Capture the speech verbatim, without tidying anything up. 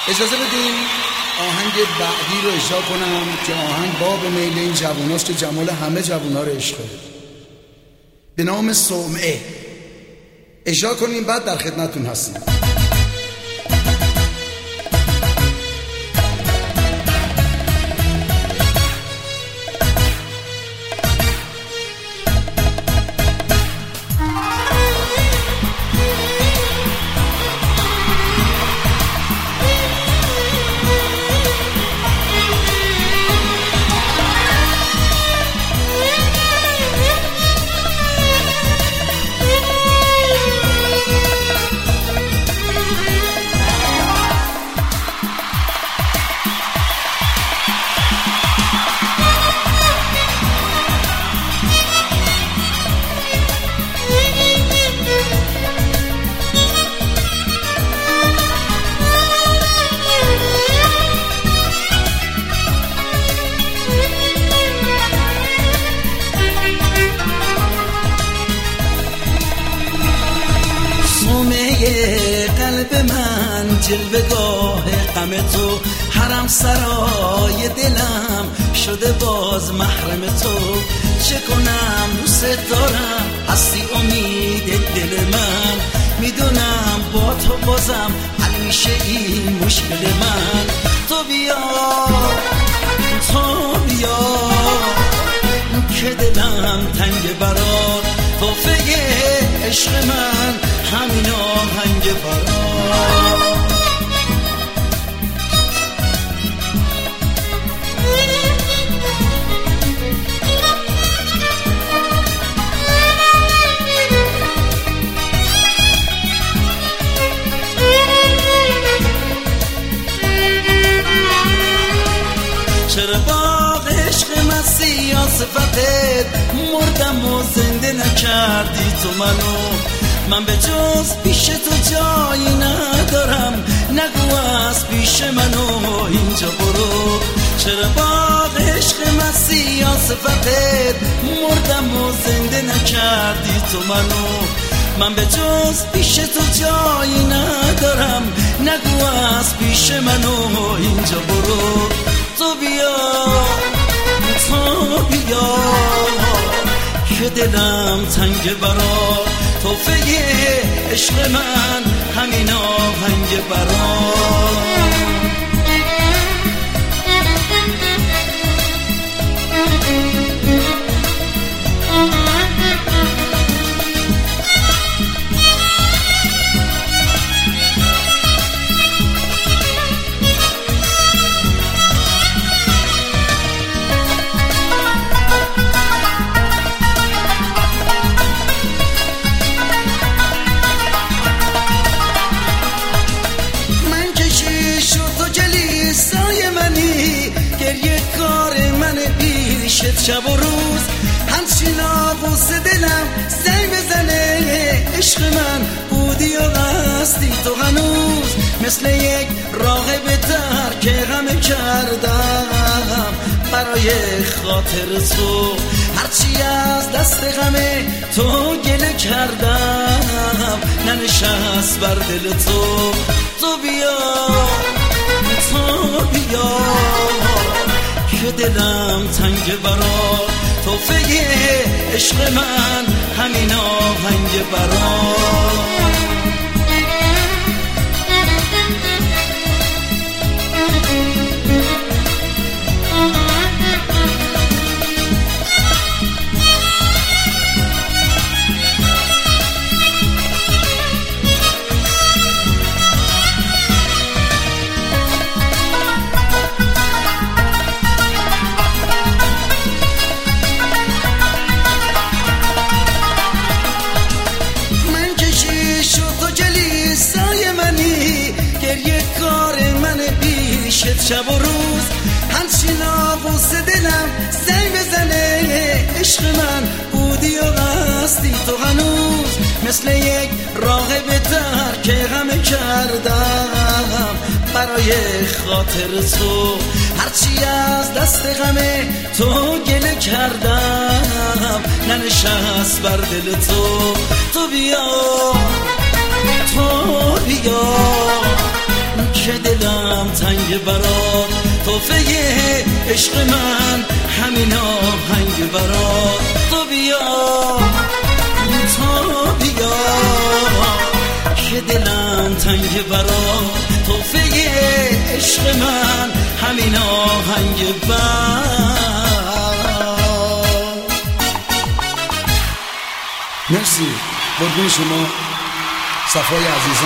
اجازه بدین آهنگ بعدی رو اجرا کنم که آهنگ باب میل این جواناست که جمال همه جوانا رو عشقه، به نام صومعه. اجرا کنیم بعد در خدمتتون هستیم. قلب من جلوه‌گاه غم تو، حرم سرای دلم شده باز محرم تو. چه کنم دوست دارم، هستی امید دل من، میدونم با تو بازم حل میشه این مشکل من. تو بیا تو بیا که دلم تنگ برات، توفه عشق من همین آهنگ برات. چرا باغ عشق من سیاستت مردم و زنده نکردی تو منو؟ من به جز پیش تو جایی ندارم، نگو از پیش منو اینجا برو. چرا باغ عشق من سیاستت مردم و زنده نکردی تو منو؟ من به جز پیش تو جایی ندارم، نگو از پیش منو اینجا برو. تو بیا تو بیا که دلم تنگ برات، توفه عشق من همین آهنگ برات. شب و روز همچین آغوز دلم زنگ بزنه، عشق من بودی و هستی تو هنوز، مثل یک راغب تر که غم کردم برای خاطر تو. هرچی از دست غم تو گله کردم ننشست بر دل تو. تو بیا تو بیا که دلم تنگ برات، توفه عشق من همین آهنگ برات. شب و روز همچین آغوز دلم زنگ بزنه، عشق من بودی و هستی تو هنوز، مثل یک راغب تر که غم کردم برای خاطر تو. هرچی از دست غم تو گله کردم ننشست بر دل تو. تو بیا تو بیا که دلم دلم تنگ برات توفه عشق من همین آهنگ برات تو بیا تو بیا که دلم تنگ برات توفه عشق من همین آهنگ برات. مرسی قربون شما صفای عزیزان.